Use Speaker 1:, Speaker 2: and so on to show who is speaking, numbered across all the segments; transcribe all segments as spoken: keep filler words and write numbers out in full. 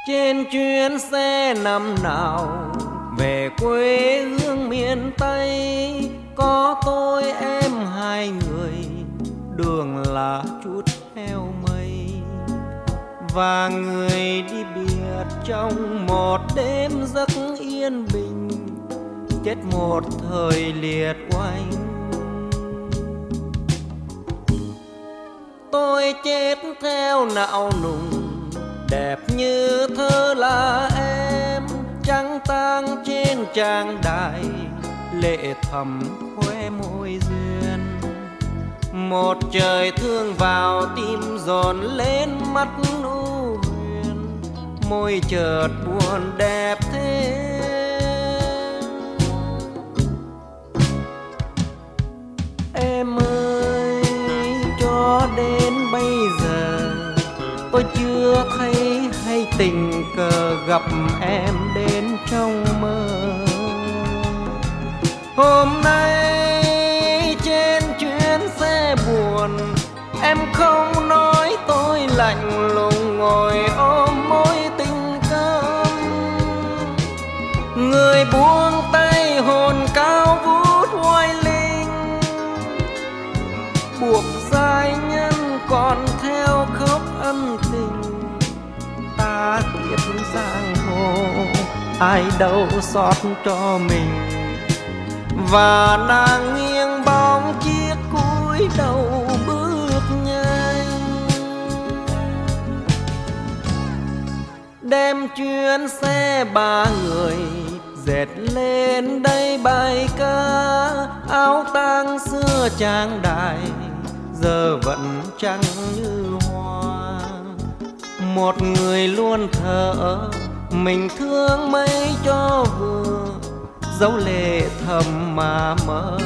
Speaker 1: Trên chuyến xe năm nào về quê hương miền Tây, có tôi em hai người, đường là chút heo mây. Và người đi biệt trong một đêm giấc yên bình, chết một thời liệt oanh. Tôi chết theo não nùng, đẹp như thơ là em, trắng tang trên trang đài, lệ thầm khoe môi duyên. Một trời thương vào tim dồn lên mắt u huyền, môi chợt buồn đẹp thế. Em ơi, cho đến bây giờ tôi chưa thấy hay tình cờ gặp em đến trong mơ. Hôm nay trên chuyến xe buồn, em không nói tôi lạnh lùng ngồi ôm môi tình câm. Người buông tay hồn cao vút hoài linh, buộc giai nhân còn theo khóc ân tình. Ta kiếp giang hồ ai đâu xót cho mình, và nàng nghiêng bóng chiếc cúi đầu bước nhanh. Đem chuyến xe ba người dệt lên đây bài ca, áo tang xưa trang đài giờ vẫn trắng như hoa. Một người luôn thở mình thương mấy cho vừa, dấu lệ thầm mà mơ.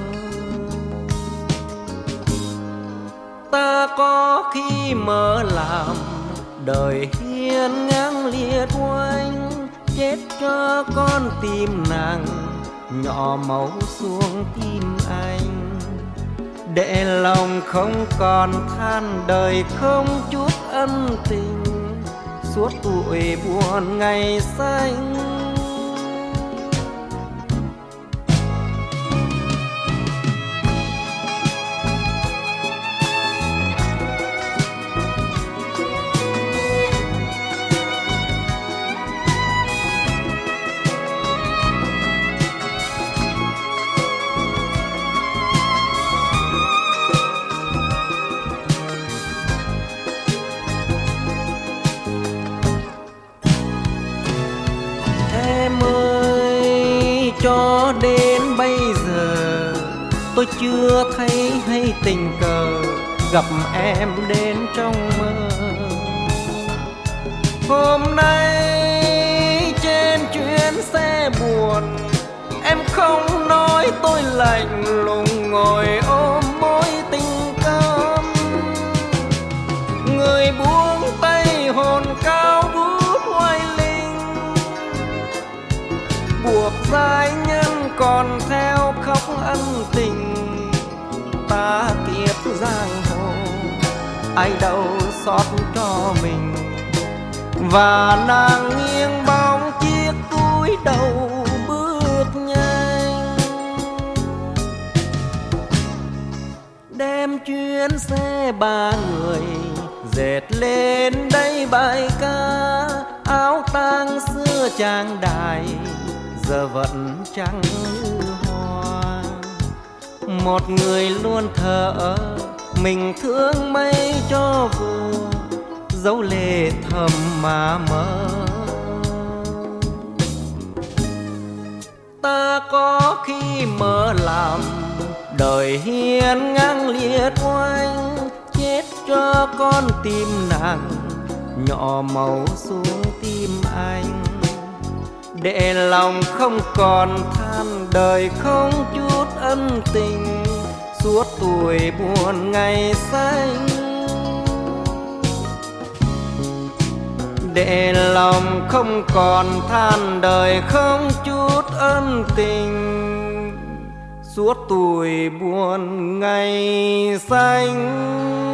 Speaker 1: Ta có khi mơ làm đời hiên ngang liệt oanh, chết cho con tim nàng nhỏ máu xuống tim anh. Để lòng không còn than đời không chút ân tình, suốt tuổi buồn ngày xanh. Cho đến bây giờ tôi chưa thấy hay tình cờ gặp em đến trong mơ. Hôm nay trên chuyến xe buồn, em không nói tôi lạnh lùng ngồi ôm môi tình câm. Người buông tay hồn cao vút hoài linh, buộc giai nhân còn theo khóc ân tình. Ta kiếp giang hồ ai đâu xót cho mình, và nàng nghiêng bóng chiếc cúi đầu bước nhanh. Đem chuyến xe ba người dệt lên đây bài ca, áo tang xưa trang đài giờ vẫn trắng như hoa. Một người luôn thở mình thương mấy cho vừa, dấu lệ thầm mà mơ. Ta có khi mơ làm đời hiên ngang liệt oanh, chết cho con tim nàng nhỏ máu xuống tim anh. Để lòng không còn than đời không chút ân tình, suốt tuổi buồn ngày xanh. Để lòng không còn than đời không chút ân tình, suốt tuổi buồn ngày xanh.